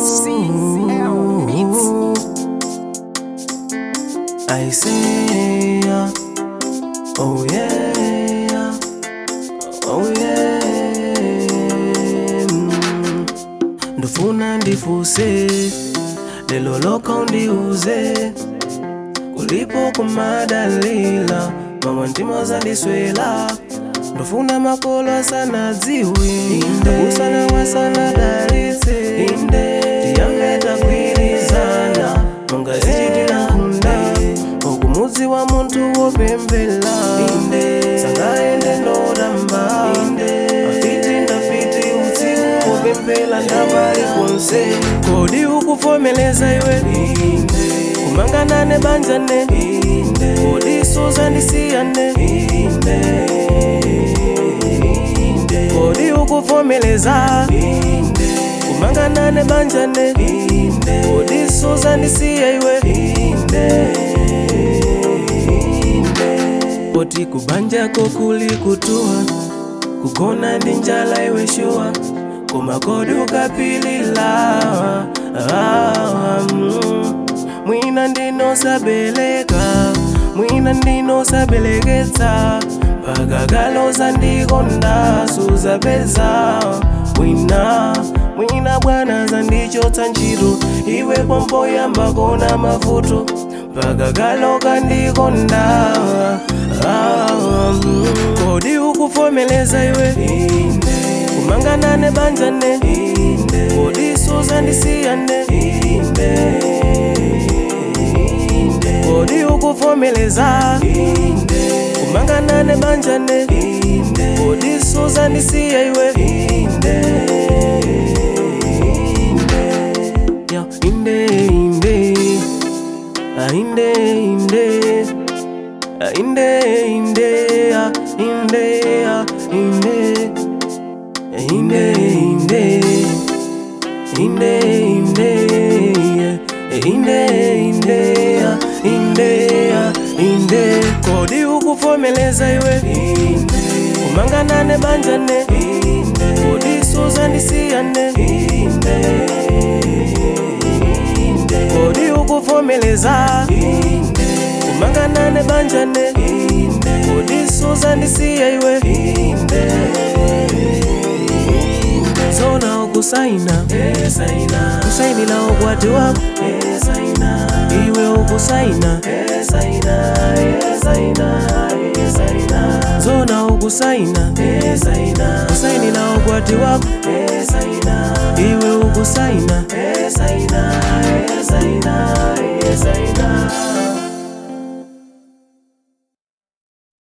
I say, oh yeah, oh yeah. Ndofuna ndifuse, lelo loka undiuze. Kulipo kumadalila, mama ndimo zandiswela. Ndofuna makolo sana ziwi, ndabusana wasana darise. Tiyambeta kwirizana, monga zichitila hunda. Ogumuzi wa muntu wopembela, sangaende noramba. Afiti ndafiti utsiku wopembela ndabali konse. Kodi ukufomeleza iwe, kumanganane banjane. Kodi soza ndisiyane, kodi ukufomeleza, kumanganane banjane. Kodi soza ndisiya iwe, poti kubanja kokuli kutua. Kukona ndinjala iwe shua, kumakodi ukapilila. Mwina ndino sabeleka, mwina ndino sabeleketa. Pagagalo zandikonda suzabeza. Mwina bwana zandichotsa ntchito, iwe pompo yamba kona mavuto. Pagagalo kandikonda. Kodi ukufomeleza iwe, kumanganane banjane. Kodi soza ndisiyane, kodi ukufomeleza, kumanganane banjane. Kodi soza ndisiya iwe, yo inde inde, inde inde, inde inde, inde inde, inde inde, inde inde, inde inde. Kodi ukufomeleza iwe, kumanganane banjane. Kodi soza ndisiyane, kodi ukufomeleza, kumanganane banjane. Kodi soza ndisiya iwe, zona ukusaina, kusainila ukwati wako. Iwe ukusaina, zona ukusaina, kusainila ukwati wako. Iwe ukusaina.